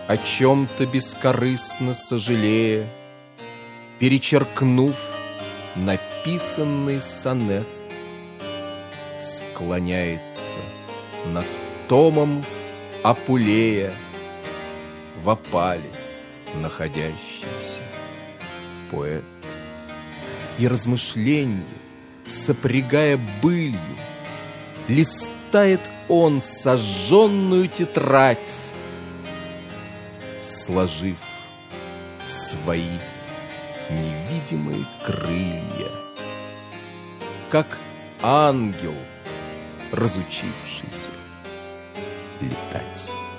о чем-то бескорыстно сожалея, перечеркнув написанный сонет, склоняется над томом Апулея, в опале находящийся поэт. И размышление, сопрягая былью, листает он сожженную тетрадь, сложив свои невидимые крылья, как ангел, разучившийся летать.